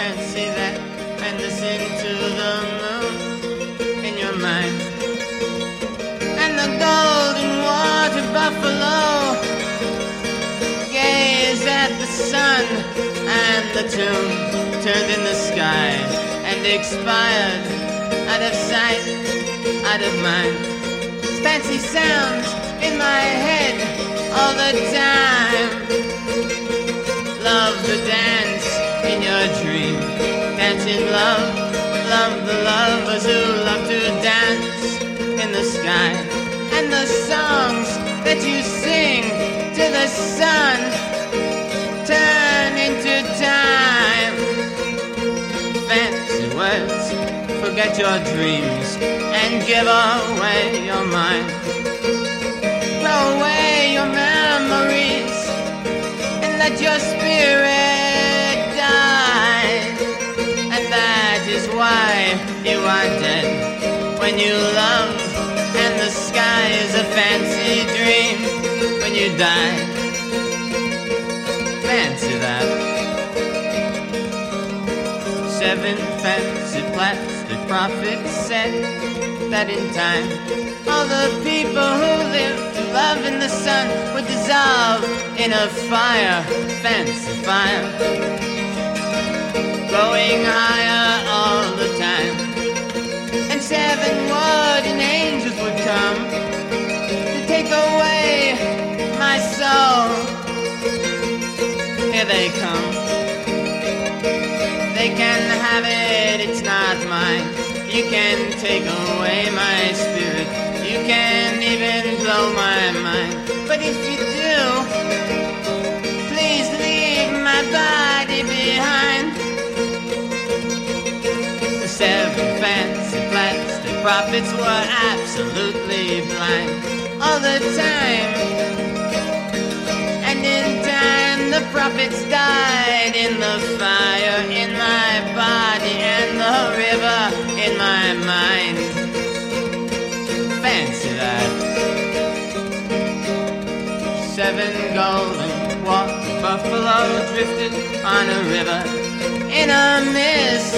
fancy that and listen to the moon in your mind. And the golden water buffalo gaze at the sun, and the tune turned in the sky and expired out of sight, out of mind. Fancy sounds in my head all the time. Love the dance in your dream. Dance in love. Love the lovers who love to dance in the sky. And the songs that you sing to the sun turn into time. Fancy words, forget your dreams and give away your mind. Throw away your memories and let your spirit die. And that is why you are dead when you love, and the sky is a fancy dream when you die. Fancy that. 7 fancy plastic prophets said that in time all the people who live to love in the sun would dissolve in a fire, fancy fire, going higher all the time. And 7 wooden angels would come to take away my soul. Here they come. They can have it, it's not mine. You can take away my spirit. You can even blow my mind. But if you do, please leave my body behind. The 7 fancy plastic prophets were absolutely blind all the time. And in time the prophets died in the fire in my body and the river in my mind. Fancy that. 7 golden water buffalo drifted on a river in a mist,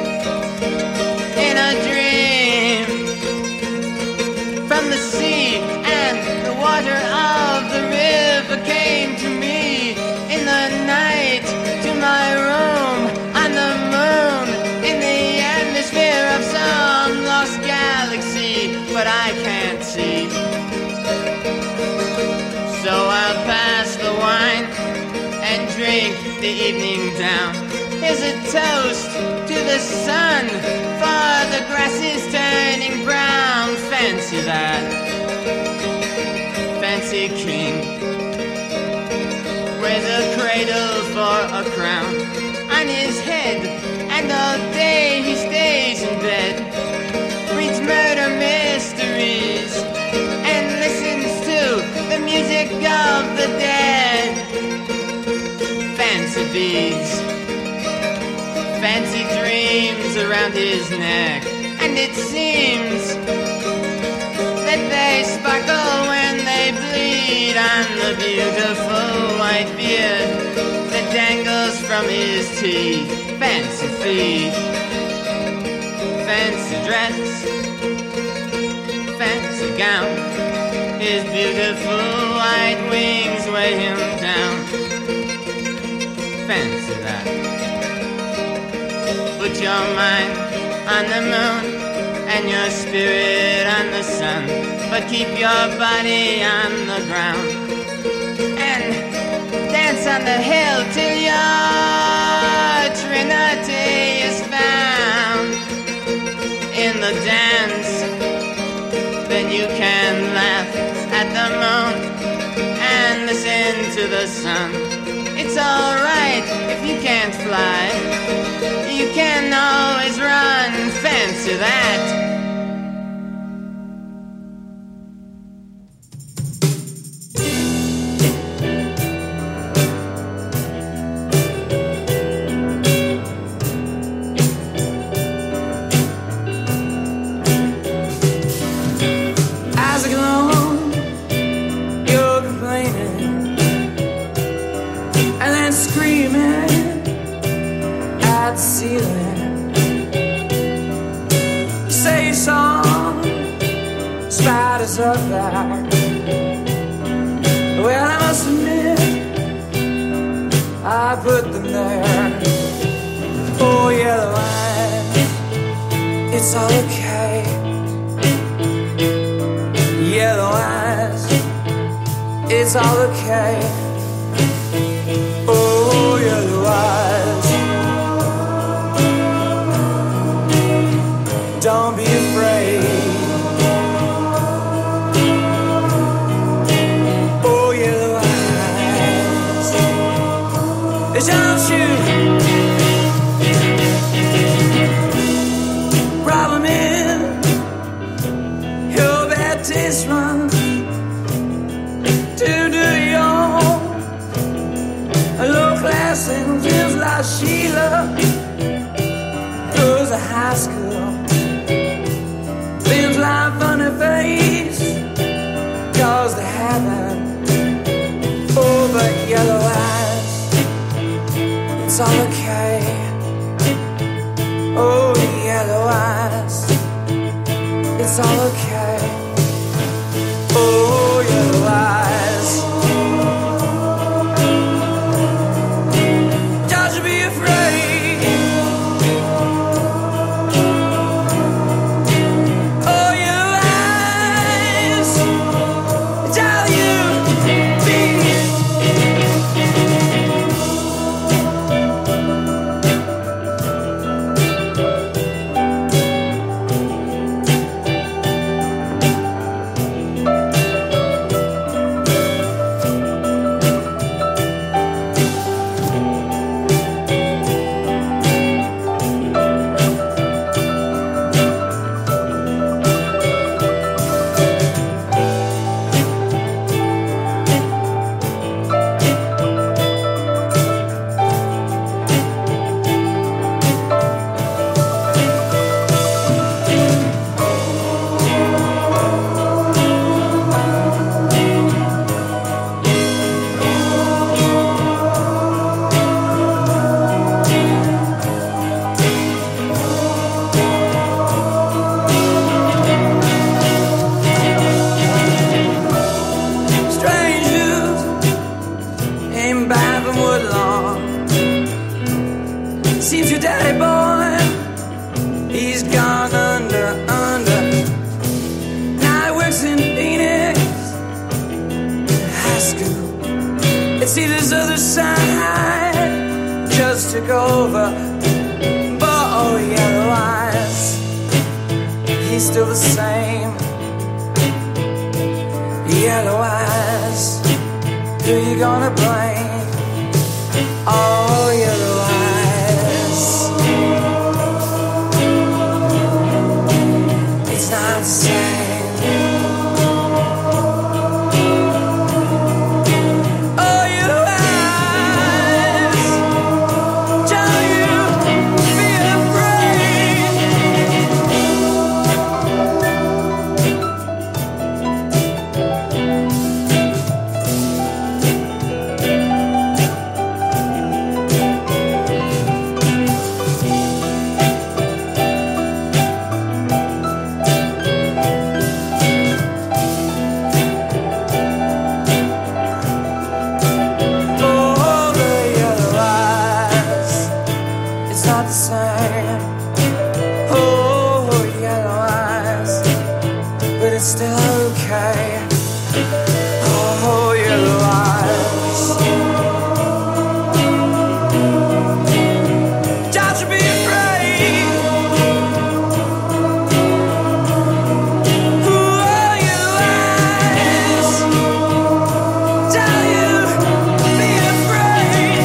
in a dream. From the sea and the water of the river came to me in the night, to my room on the moon, in the atmosphere of some lost galaxy, but I can't see. So I'll pass the wine and drink the evening down. Here's a toast to the sun, for the grass is turning brown. Fancy that. Fancy king wears a cradle for a crown on his head, and all day he stays in bed, reads murder mysteries, and listens to the music of the dead. Fancy beads, fancy dreams around his neck, and it seems that they sparkle when they bleed on the beautiful white beard that dangles from his teeth. Fancy feet, fancy dress, fancy gown, his beautiful white wings weigh him down. Fancy that. Put your mind on the moon and your spirit on the sun, but keep your body on the ground and dance on the hill till your Trinity is found. In the dance, then you can laugh at the moon and listen to the sun. It's alright if you can't fly, you can always run. Fancy that. As I go home, you're complaining and then screaming at the ceiling. Say song, spiders up there. Well, I must admit, I put them there. Oh, yellow eyes, it's all okay. Yellow eyes, it's all okay. Oh, yellow eyes, don't be afraid. Oh, yellow eyes, don't you? Problem is, your bad taste runs to do your low class and just like Sheila goes to high school. Lives like funny face, cause they haven't. Oh, but yellow eyes, it's all okay. Oh, yellow eyes, it's all okay. Oh, yellow eyes, don't you be afraid. Oh, yellow eyes, tell you be. Seems your daddy boy, he's gone under. Now he works in Phoenix High School. It's either's other side just took over. But oh, yellow eyes, he's still the same. Yellow eyes, who you gonna blame? Oh, yellow eyes, it's not the same. Oh, yellow eyes, don't you be afraid. Not the same. Oh, yellow eyes, but it's still okay. Oh, yellow eyes, don't you be afraid. Oh, yellow eyes, don't you be afraid.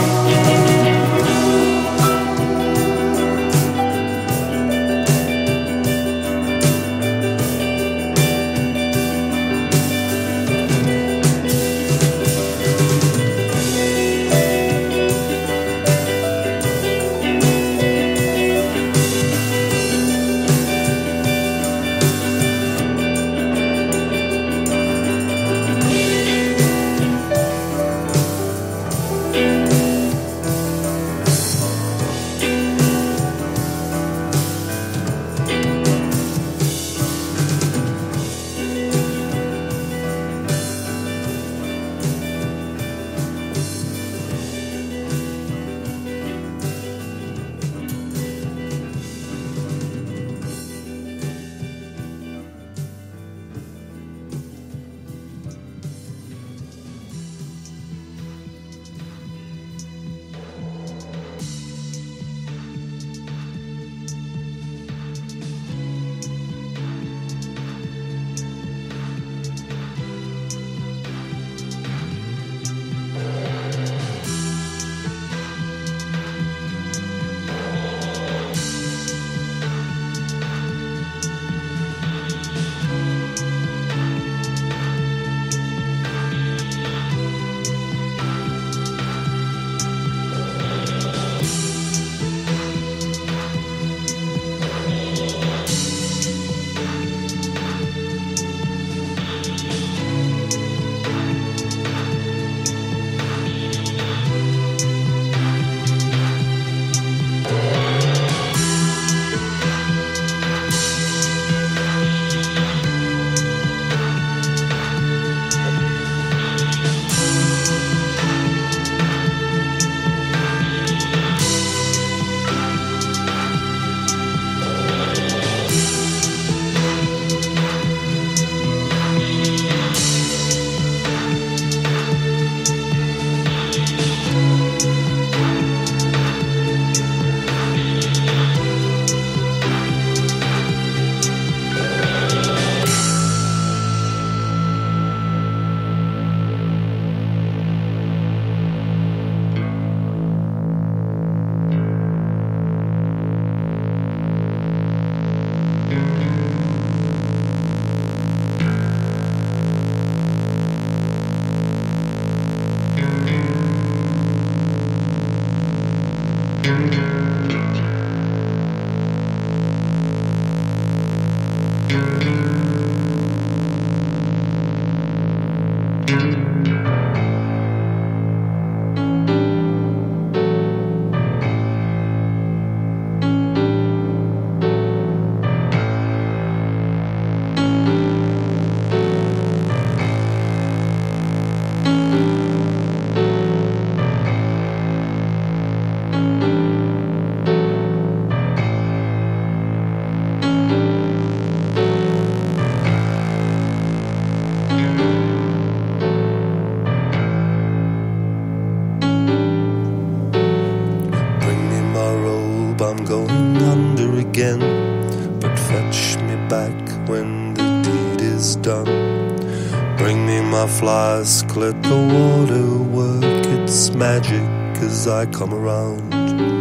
I'm going under again, but fetch me back when the deed is done. Bring me my flask, let the water work its magic as I come around.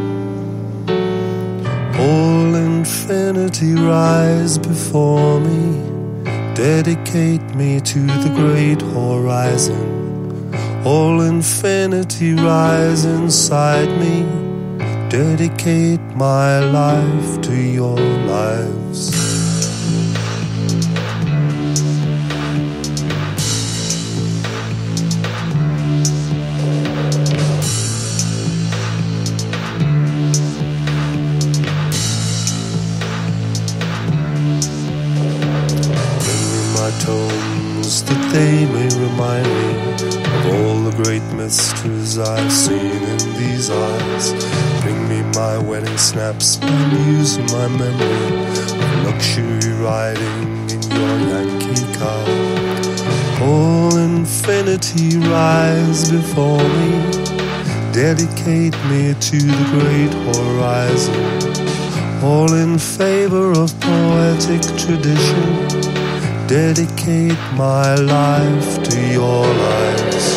All infinity rise before me, dedicate me to the great horizon. All infinity rise inside me, dedicate my life to your lives. Bring me my tomes that they may remind me of all the great mysteries I've seen in these eyes. Bring me my wedding snaps, my muse and my memory of luxury riding in your Yankee car. All infinity rise before me, dedicate me to the great horizon. All in favor of poetic tradition, dedicate my life to your lives.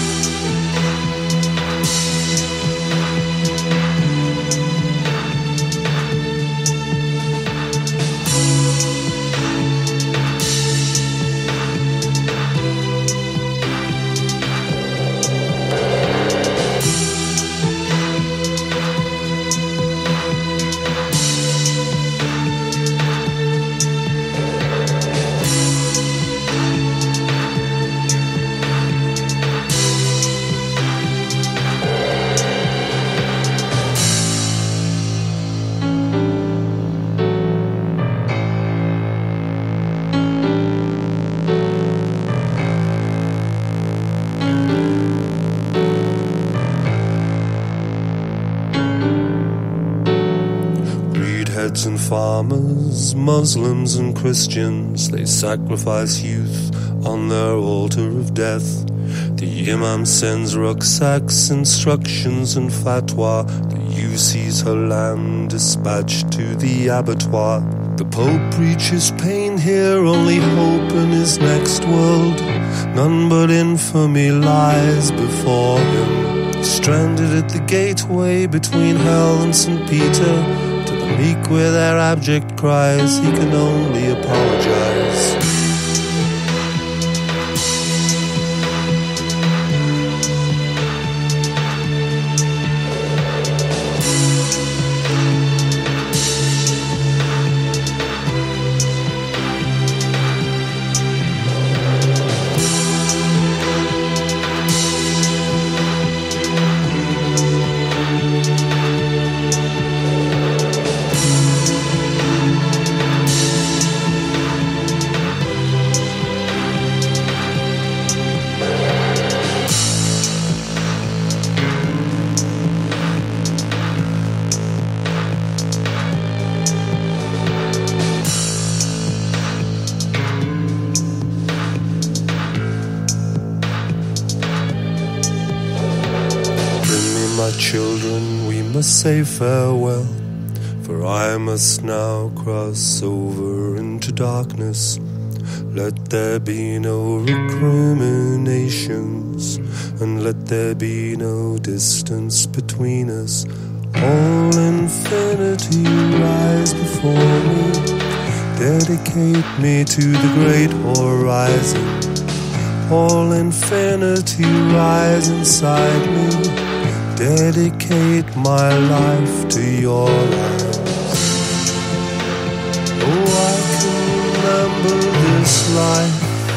Heads and farmers, Muslims and Christians, they sacrifice youth on their altar of death. The Imam sends rucksacks, instructions and fatwa. The youth sees her lamb dispatched to the abattoir. The Pope preaches pain here, only hope in his next world. None but infamy lies before him. Stranded at the gateway between hell and St. Peter, meek with their abject cries, he can only apologize. My children, we must say farewell, for I must now cross over into darkness. Let there be no recriminations, and let there be no distance between us. All infinity rise before me, dedicate me to the great horizon. All infinity rise inside me, dedicate my life to your eyes. Oh, I can remember this life.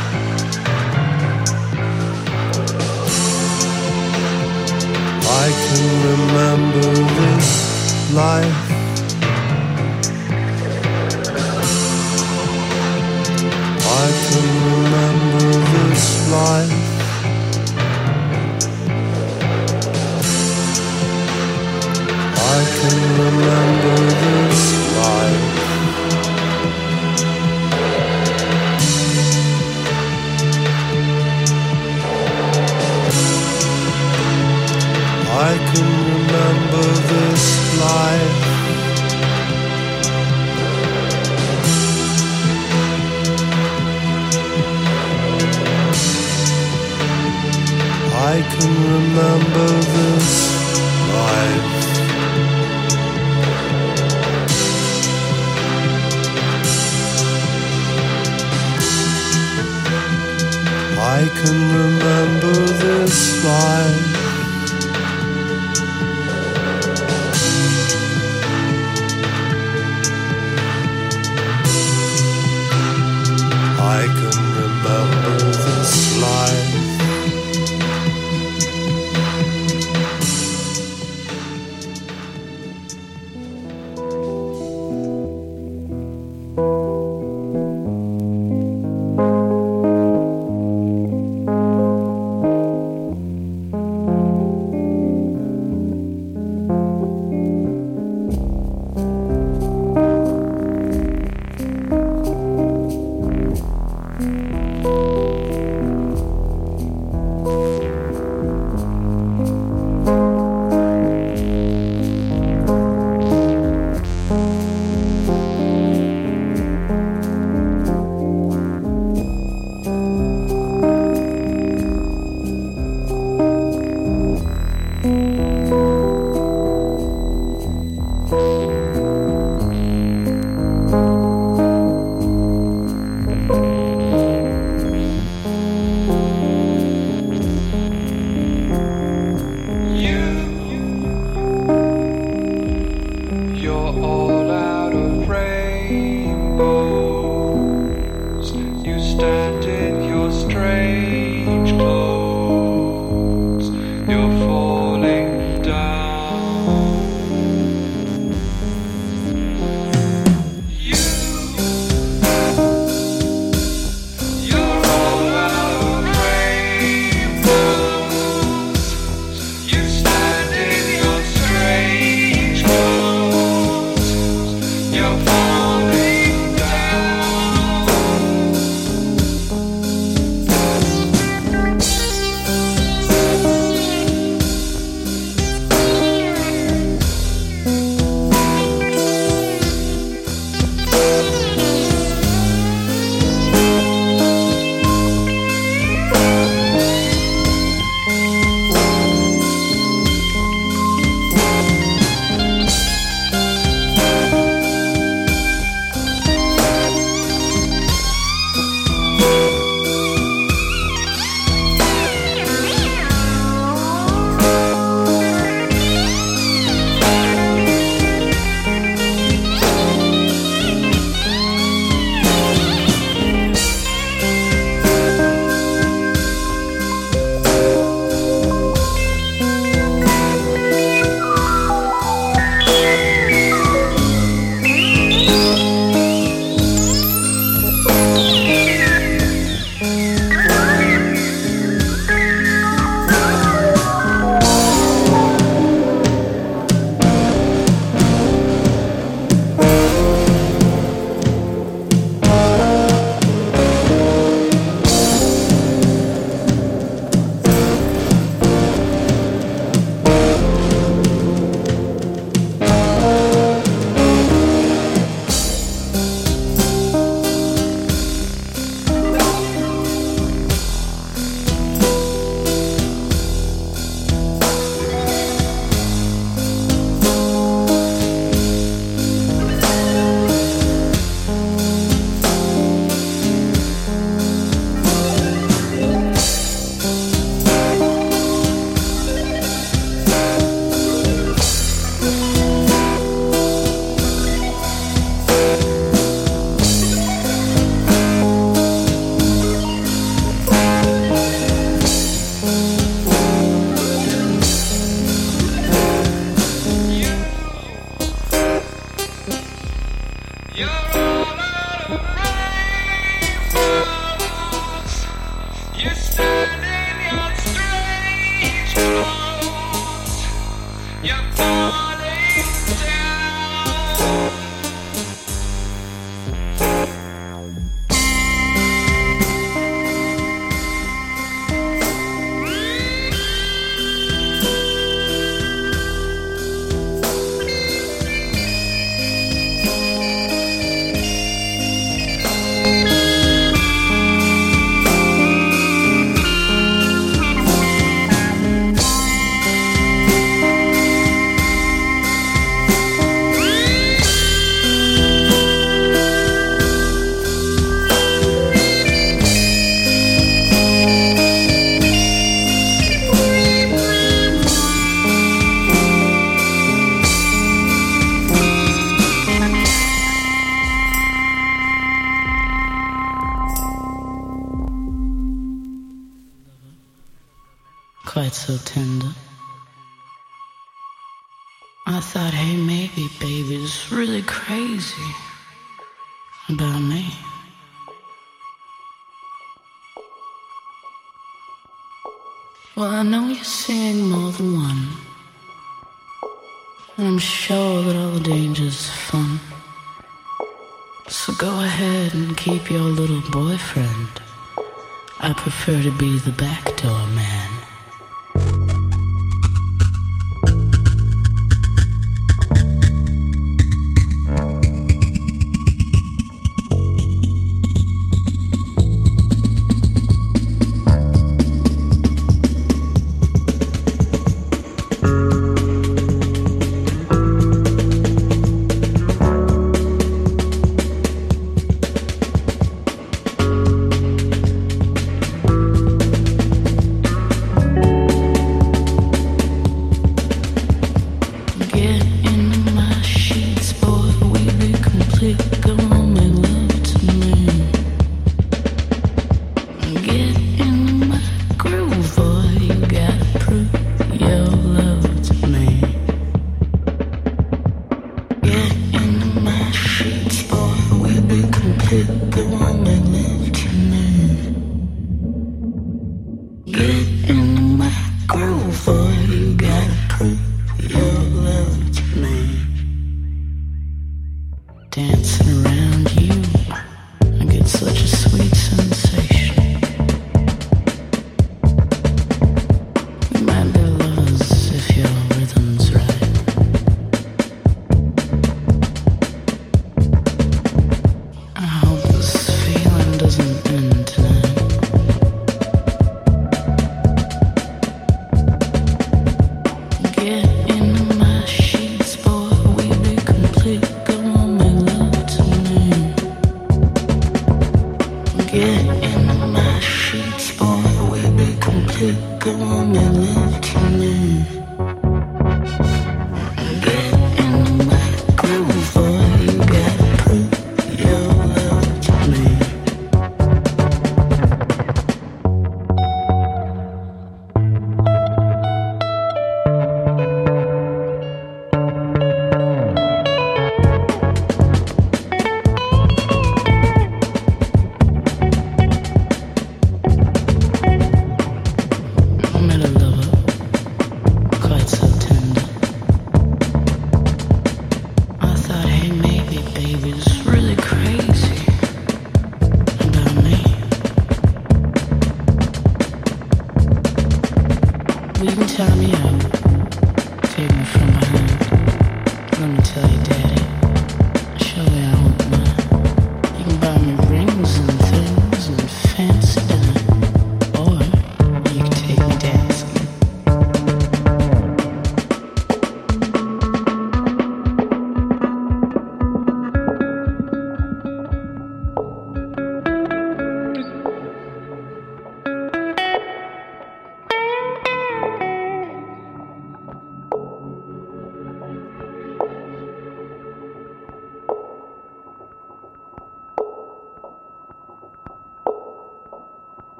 I can remember this life. I can remember this life. I can remember this life. I can remember this life. I can remember this life. I can remember this life. I can remember this life. quite so tender. I thought, hey, maybe baby's really crazy about me. Well, I know you're seeing more than one, and I'm sure that all the danger's fun. So go ahead and keep your little boyfriend. I prefer to be the backdoor man.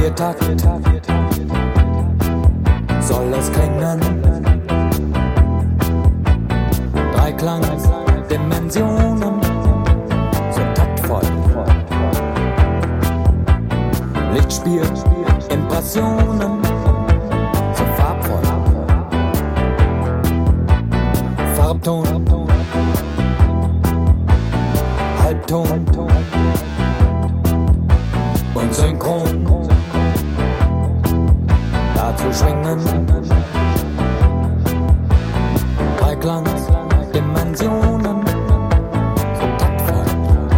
Viertakt soll es klingen. Dreiklang-Dimensionen so taktvoll. Lichtspiel, Impressionen so farbvoll. Farbton, Halbton und synchron. Dazu schwingen Dreiklang-Dimensionen so taktvoll.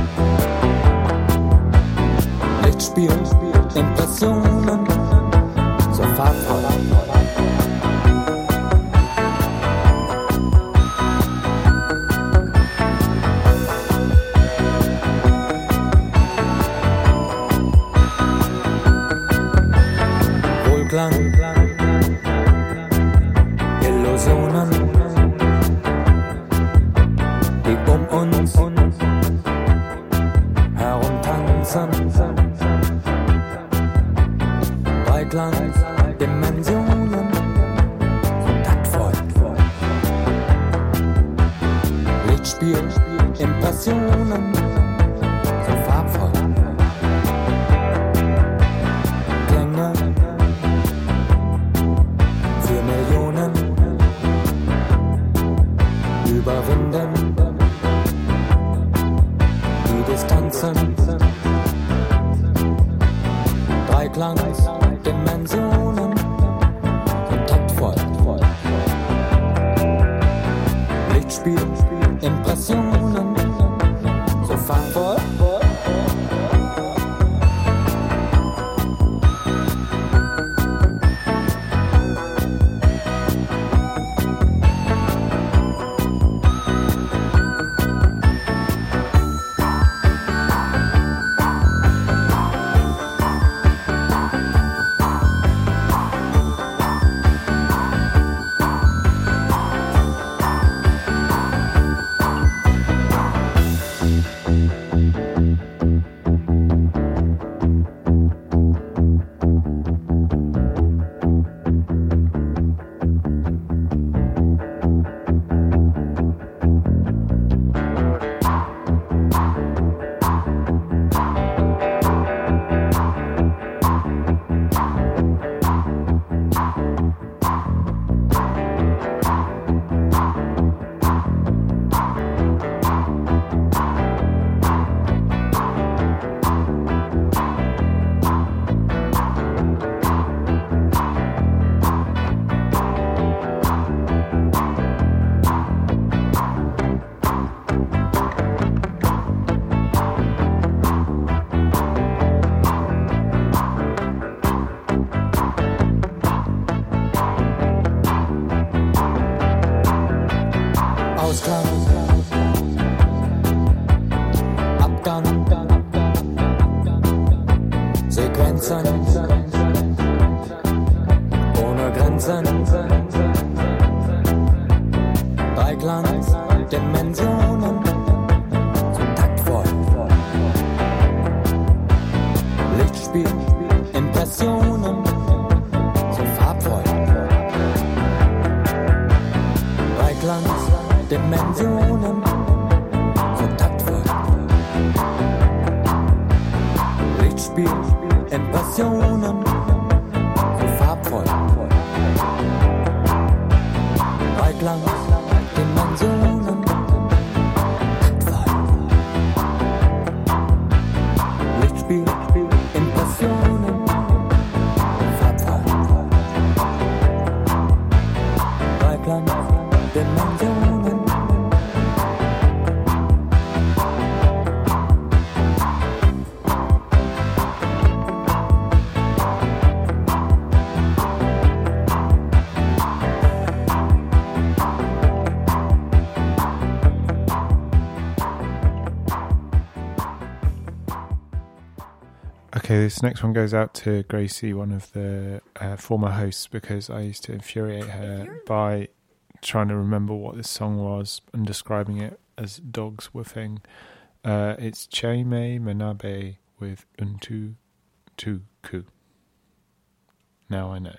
Lichtspiel, Impressionen so farbvoll. Wohlklang, Illusionen, die uns herumtanzen. Dreiklang-Dimensionen so taktvoll. Lichtspiel, Impressionen so farbvoll. Klänge für Millionen überwinden die Distanzen. Dreiklang-Dimensionen so taktvoll. Lichtspiel, Impressionen so farbvoll. Ohne Grenzen, Dreiklang-Dimensionen so taktvoll. Lichtspiel, Impressionen so farbvoll. Dreiklang-Dimensionen so taktvoll. Lichtspiel, Impressionen so farbvoll. Dreiklang-Dimensionen taktvoll. Lichtspiel, Impressionen farbvoll. Dreiklang-Dimensionen. Okay, this next one goes out to Gracie, one of the former hosts, because I used to infuriate her by trying to remember what this song was and describing it as dogs woofing. It's Chaime Manabe with Untu Tuku. Now I know.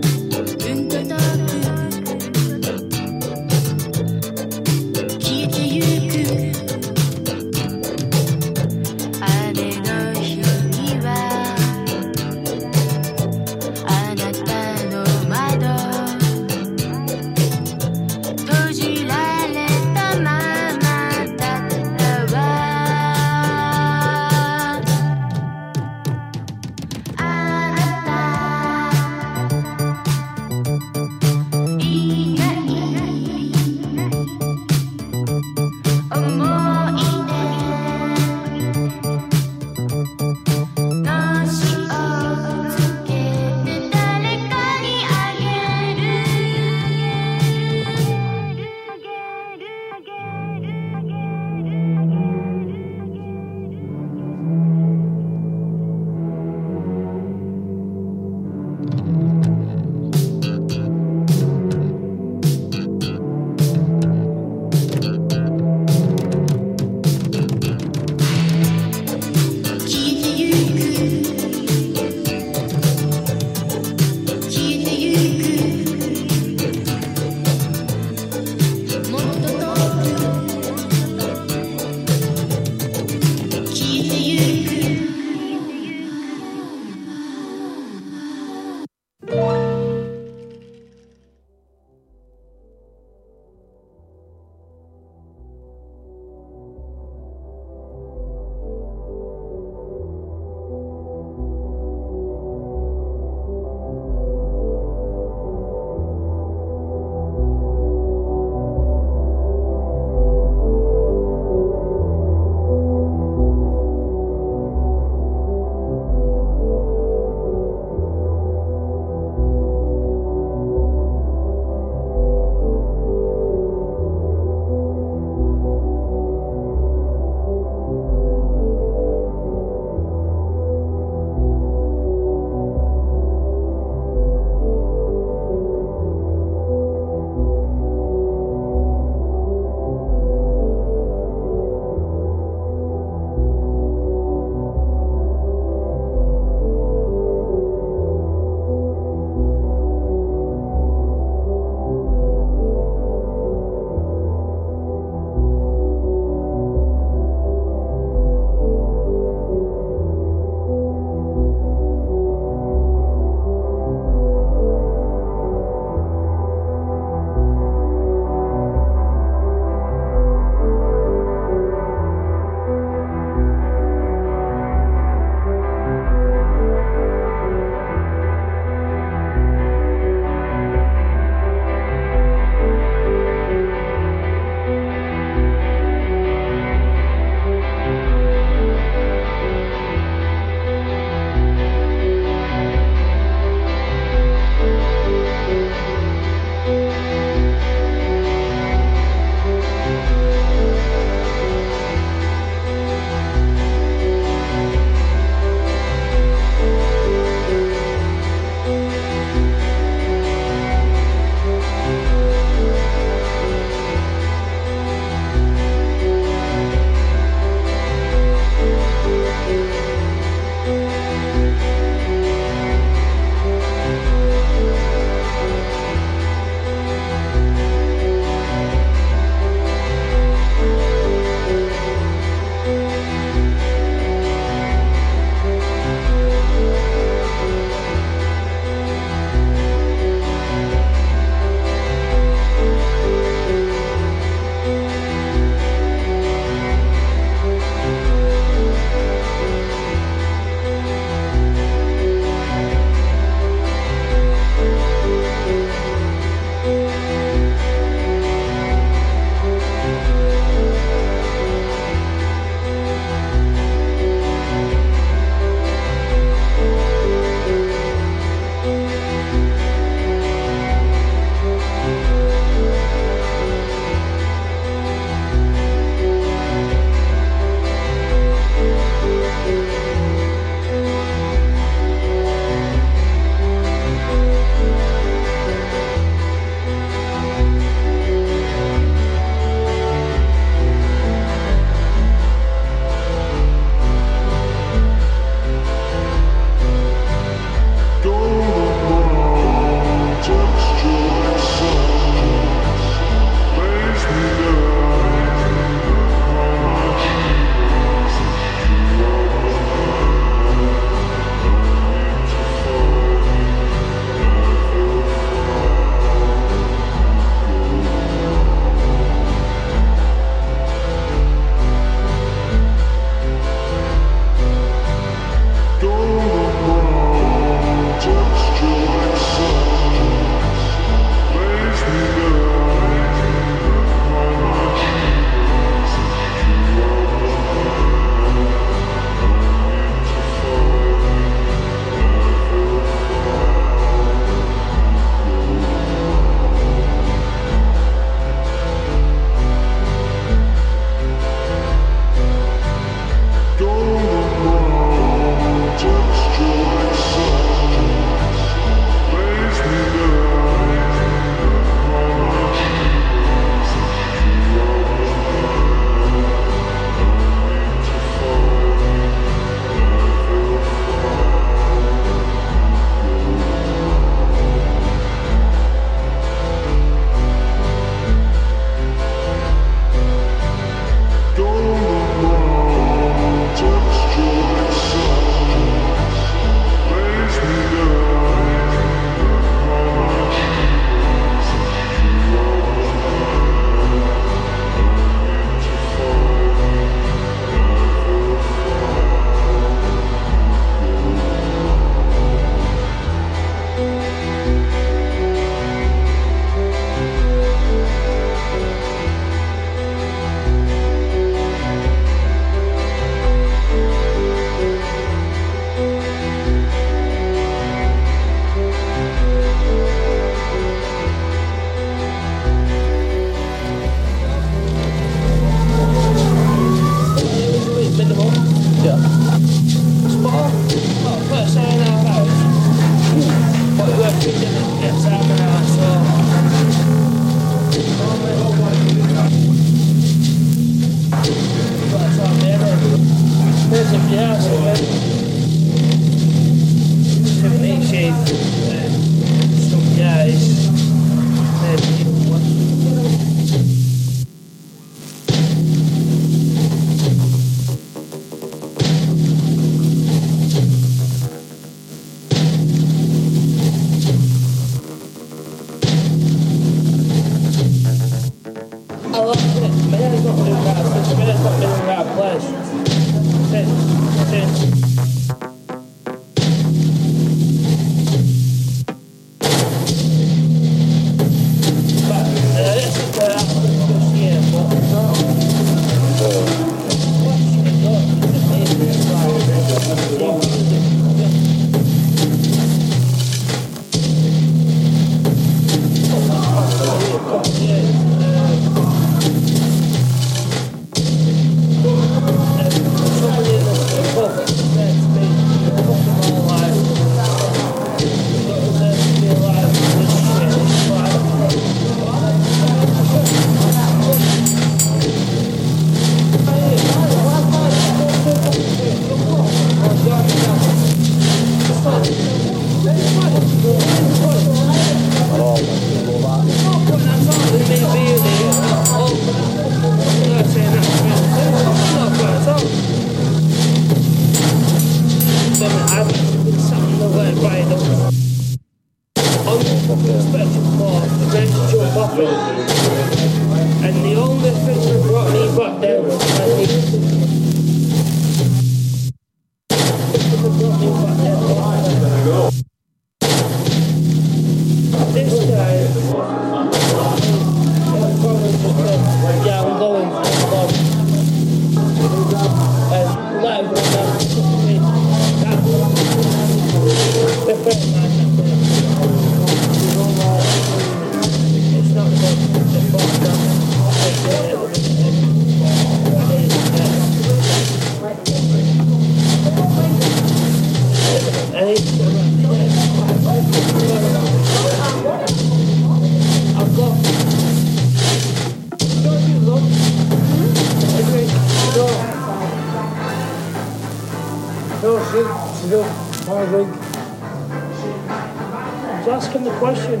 Ask him the question.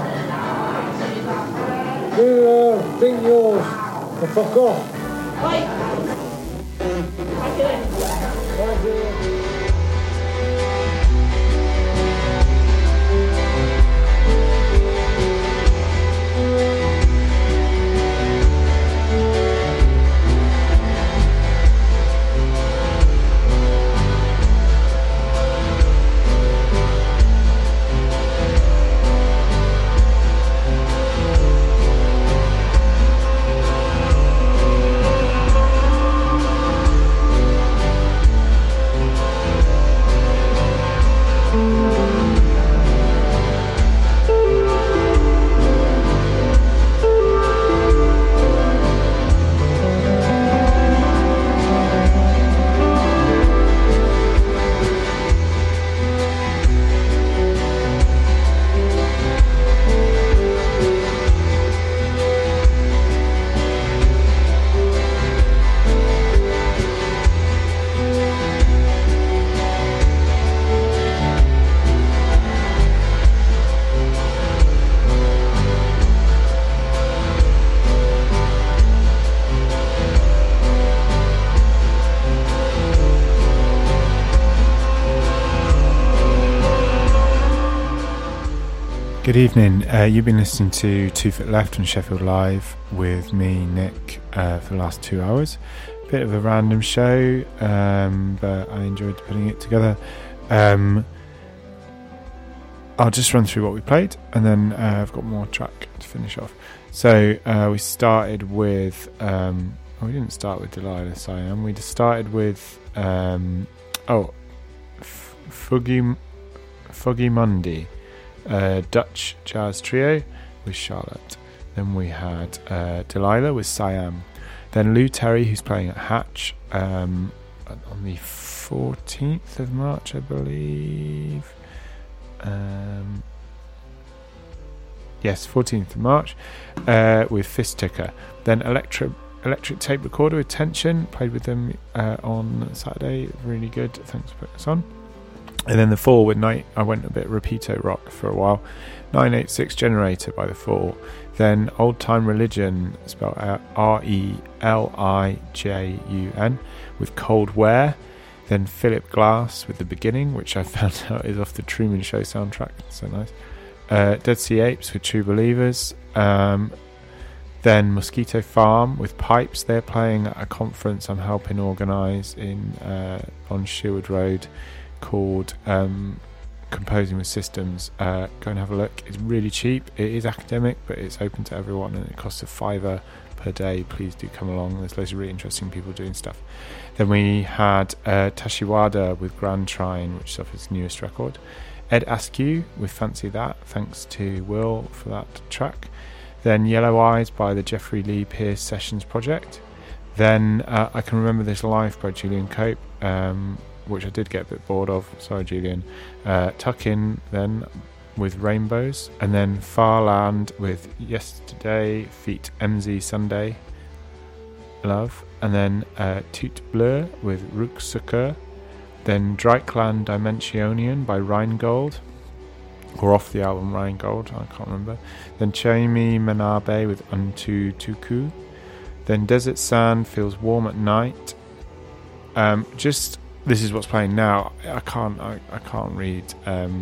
You think yours to fuck off? Good evening. You've been listening to 2 Foot Left on Sheffield Live with me, Nick, for the last 2 hours. Bit of a random show, but I enjoyed putting it together. I'll just run through what we played, and then I've got more track to finish off. So we started with... we didn't start with Delilah Siam. We just started with... Foggy Monday. Dutch jazz trio with Charlotte. Then we had Delilah with Siam. Then Lou Terry, who's playing at Hatch on the 14th of March, I believe. Yes, 14th of March, with Fist Ticker. Then Electric Tape Recorder with Tension, played with them on Saturday, really good, thanks for putting us on. And then the Fall with Night, I went a bit Repito rock for a while. 986 Generator by the Fall. Then Old Time Religion, spelled RELIJUN, with Cold Wear. Then Philip Glass with The Beginning, which I found out is off the Truman Show soundtrack, so nice. Dead Sea Apes with True Believers. Then Mosquito Farm with Pipes. They're playing at a conference I'm helping organise on Sherwood Road called Composing with Systems. Go and have a look. It's really cheap. It is academic, but it's open to everyone, and it costs $5 per day. Please do come along. There's loads of really interesting people doing stuff. Then we had Tashiwada with Grand Trine, which is off his newest record. Ed Askew with Fancy That, thanks to Will for that track. Then Yellow Eyes by the Jeffrey Lee Pierce Sessions Project. Then I Can Remember This Life by Julian Cope, which I did get a bit bored of. Sorry, Julian. Tuck In then with Rainbows. And then Farland with Yesterday feat MZ Sunday Love. And then Tout Bleu with Ruksuker. Then Dreikland Dimensionion by Rheingold, or off the album Rheingold, I can't remember. Then Chaimi Manabe with Unto Tuku. Then Desert Sand Feels Warm at Night. This is what's playing now. I can't read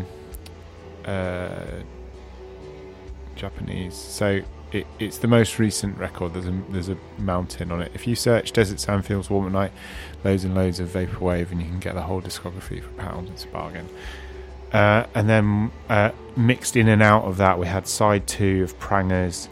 Japanese, so it's the most recent record. There's a mountain on it. If you search Desert Sand Feels Warm at Night, loads and loads of Vaporwave, and you can get the whole discography for £1. It's a bargain. And then mixed in and out of that, we had side 2 of Prangers,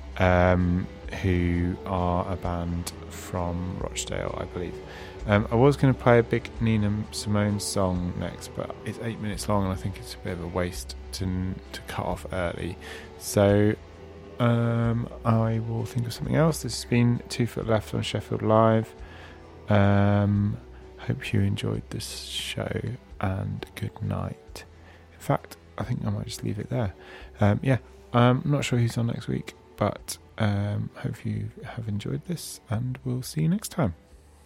who are a band from Rochdale, I believe. I was going to play a big Nina Simone song next, but it's 8 minutes long, and I think it's a bit of a waste to cut off early. So I will think of something else. This has been 2 Foot Left on Sheffield Live. Hope you enjoyed this show, and good night. In fact, I think I might just leave it there. I'm not sure who's on next week, but hope you have enjoyed this, and we'll see you next time.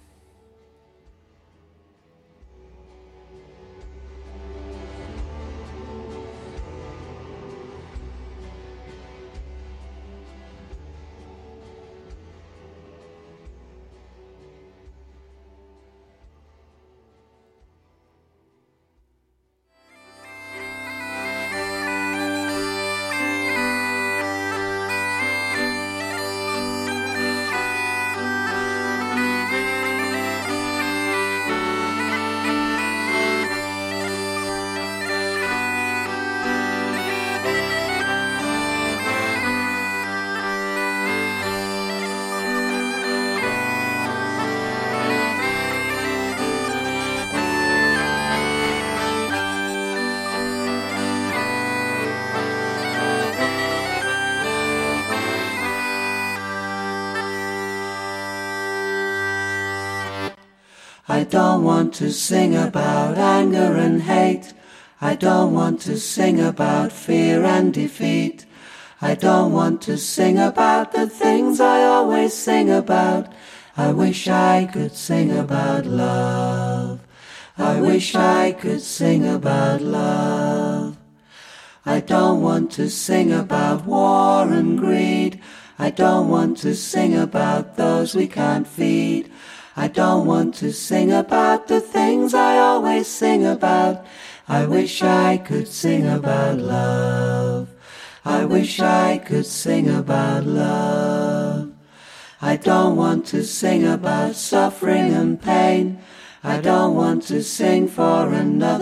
I don't want to sing about anger and hate. I don't want to sing about fear and defeat. I don't want to sing about the things I always sing about. I wish I could sing about love. I wish I could sing about love. I don't want to sing about war and greed. I don't want to sing about those we can't feed. I don't want to sing about the things I always sing about. I wish I could sing about love. I wish I could sing about love. I don't want to sing about suffering and pain. I don't want to sing for another